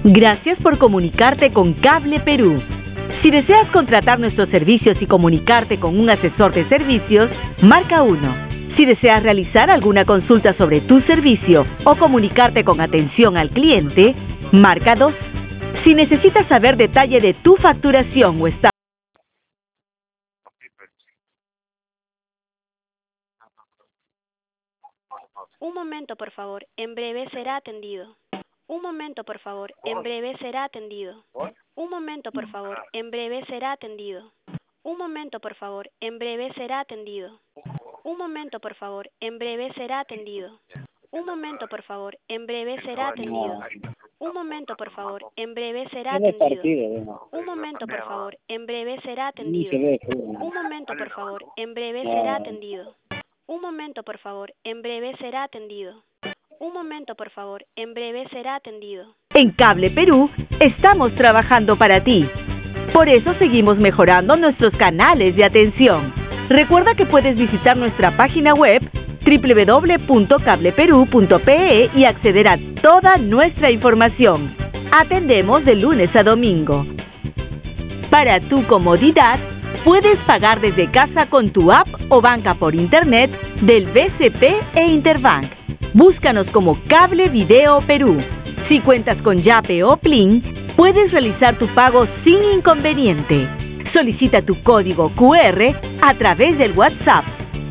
Gracias por comunicarte con Cable Perú. Si deseas contratar nuestros servicios y comunicarte con un asesor de servicios, marca 1. Si deseas realizar alguna consulta sobre tu servicio o comunicarte con atención al cliente, marca 2. Si necesitas saber detalle de tu facturación o estado. Un momento, por favor. En breve será atendido. Un momento, por favor. En breve será atendido. Un momento, por favor. En breve será atendido. Un momento, por favor. En breve será atendido. Un momento, por favor. En breve será atendido. Un momento, por favor. En breve será atendido. Un momento, por favor. En breve será atendido. Un momento, por favor. En breve será atendido. Un momento, por favor. En breve será atendido. Un momento, por favor. En breve será atendido. Un momento, por favor. En breve será atendido. En Cable Perú estamos trabajando para ti. Por eso seguimos mejorando nuestros canales de atención. Recuerda que puedes visitar nuestra página web www.cableperu.pe y acceder a toda nuestra información. Atendemos de lunes a domingo. Para tu comodidad, puedes pagar desde casa con tu app o banca por internet del BCP e Interbank. Búscanos como Cable Video Perú. Si cuentas con Yape o Plin, puedes realizar tu pago sin inconveniente. Solicita tu código QR a través del WhatsApp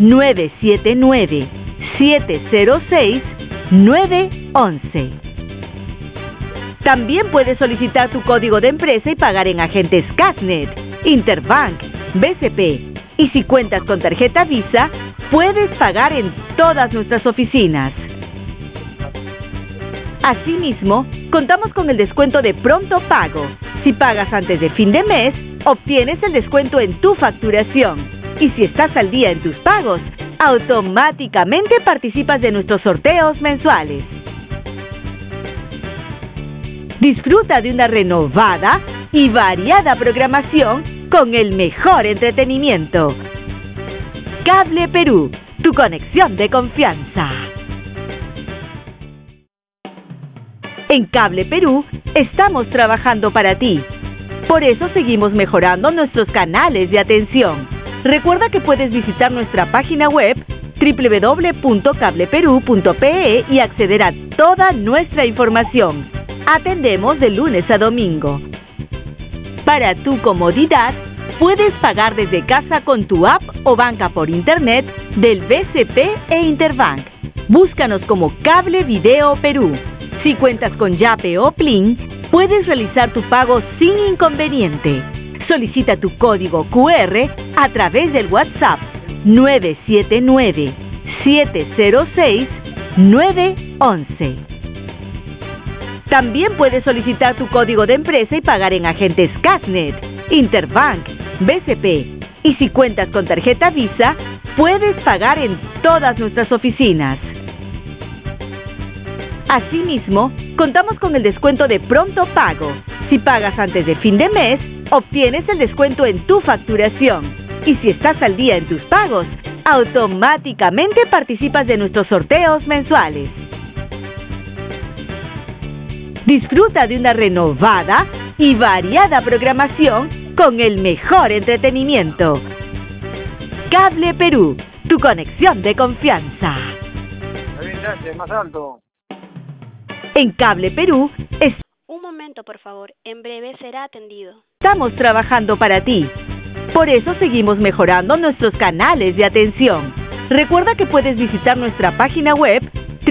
979-706-911. También puedes solicitar tu código de empresa y pagar en agentes Casnet, Interbank, BCP. Y si cuentas con tarjeta Visa, puedes pagar en todas nuestras oficinas. Asimismo, contamos con el descuento de pronto pago. Si pagas antes de fin de mes, obtienes el descuento en tu facturación. Y si estás al día en tus pagos, automáticamente participas de nuestros sorteos mensuales. Disfruta de una renovada y variada programación con el mejor entretenimiento. Cable Perú, tu conexión de confianza. En Cable Perú estamos trabajando para ti. Por eso seguimos mejorando nuestros canales de atención. Recuerda que puedes visitar nuestra página web www.cableperu.pe y acceder a toda nuestra información. Atendemos de lunes a domingo. Para tu comodidad, puedes pagar desde casa con tu app o banca por internet del BCP e Interbank. Búscanos como Cable Video Perú. Si cuentas con Yape o Plin, puedes realizar tu pago sin inconveniente. Solicita tu código QR a través del WhatsApp 979-706-911. También puedes solicitar tu código de empresa y pagar en agentes Casnet, Interbank, BCP. Y si cuentas con tarjeta Visa, puedes pagar en todas nuestras oficinas. Asimismo, contamos con el descuento de pronto pago. Si pagas antes de fin de mes, obtienes el descuento en tu facturación. Y si estás al día en tus pagos, automáticamente participas de nuestros sorteos mensuales. Disfruta de una renovada y variada programación con el mejor entretenimiento. Cable Perú, tu conexión de confianza. Más alto. En Cable Perú Un momento, por favor. En breve será atendido. estamos trabajando para ti. Por eso seguimos mejorando nuestros canales de atención. Recuerda que puedes visitar nuestra página web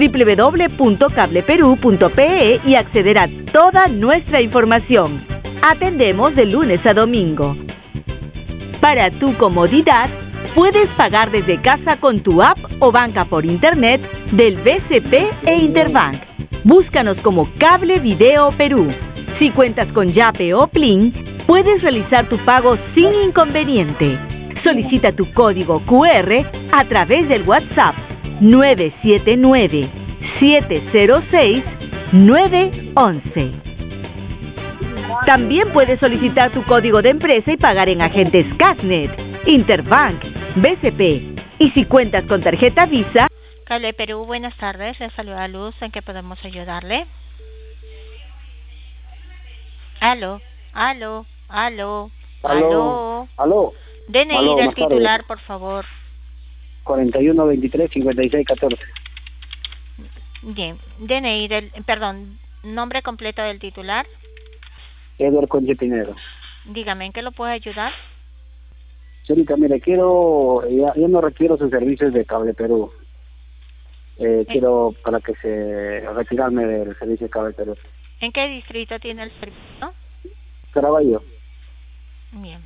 www.cableperu.pe y acceder a toda nuestra información. Atendemos de lunes a domingo. Para tu comodidad, puedes pagar desde casa con tu app o banca por internet del BCP e Interbank. Búscanos como Cable Video Perú. Si cuentas con Yape o Plin, puedes realizar tu pago sin inconveniente. Solicita tu código QR a través del WhatsApp 979-706-911. También puedes solicitar tu código de empresa y pagar en agentes Casnet, Interbank, BCP. Y si cuentas con tarjeta Visa, Cable Perú, buenas tardes. Les saluda Luz. ¿En qué podemos ayudarle? Aló, aló, aló, Aló. aló. Aló. DNI Aló, del más tarde. titular, por favor. 41 23 56 14. Bien, DNI del, perdón, nombre completo del titular. Edward Conche Pinero. Dígame, ¿en qué lo puedo ayudar? Señorita, mire, ya no requiero sus servicios de Cable Perú. Quiero para que retirarme del servicio de Cable Perú. ¿En qué distrito tiene el servicio? Caraballo. Bien.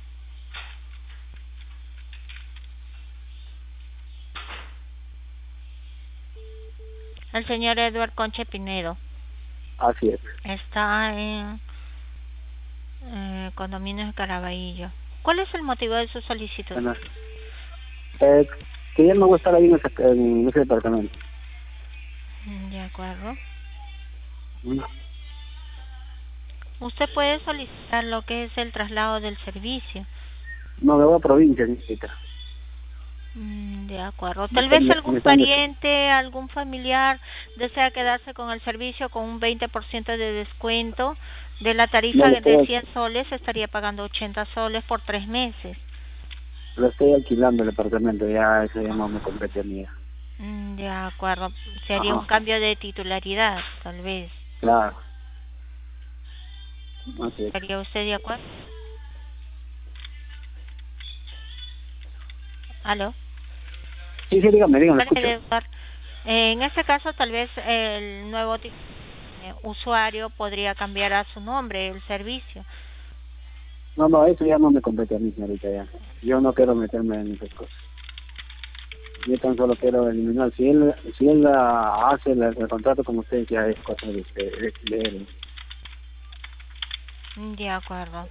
El señor Edward Conche Pinedo Así es. está en Condominios de Caraballo. ¿Cuál es el motivo de su solicitud? Bueno, que ya no voy a estar ahí en ese departamento. De acuerdo. Mm. Usted puede solicitar lo que es el traslado del servicio. No, me voy a provincia, señorita. De acuerdo. Tal vez algún pariente, algún familiar desea quedarse con el servicio con un 20% de descuento de la tarifa de 100 soles, estaría pagando 80 soles por 3 meses. Lo estoy alquilando el departamento, ya eso ya no me compete a mí. De acuerdo. Sería un cambio de titularidad, tal vez. Claro. Así es. ¿Estaría usted de acuerdo? ¿Aló? Sí, dígame, escucho. En este caso, tal vez el nuevo usuario podría cambiar a su nombre el servicio. No, eso ya no me compete a mí, señorita, ya. Yo no quiero meterme en esas cosas. Yo tan solo quiero eliminar. Si él hace el contrato con usted, ya es cosa de él. De acuerdo.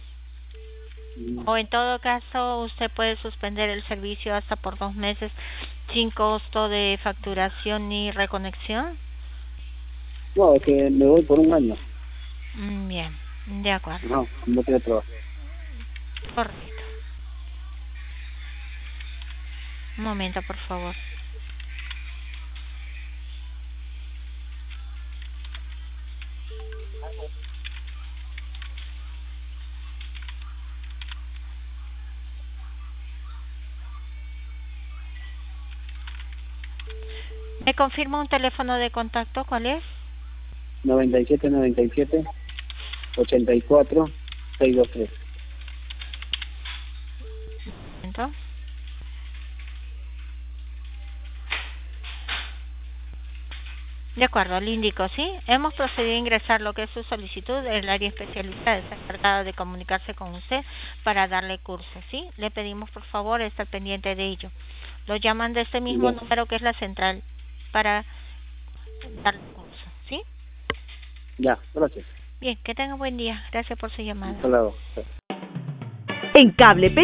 O en todo caso, usted puede suspender el servicio hasta por 2 meses sin costo de facturación ni reconexión. No, es que me voy por un año. Bien, de acuerdo. No tiene trabajo. Correcto. Un momento, por favor. ¿Me confirma un teléfono de contacto? ¿Cuál es? 97 84 623. ¿Entonces? De acuerdo, le indico, ¿sí? Hemos procedido a ingresar lo que es su solicitud. El área especializada está encargada de comunicarse con usted para darle curso, ¿sí? Le pedimos, por favor, estar pendiente de ello. Lo llaman de este mismo número que es la central para darle curso, ¿sí? Ya, gracias. Bien, que tenga buen día. Gracias por su llamada. Hasta luego. En Cable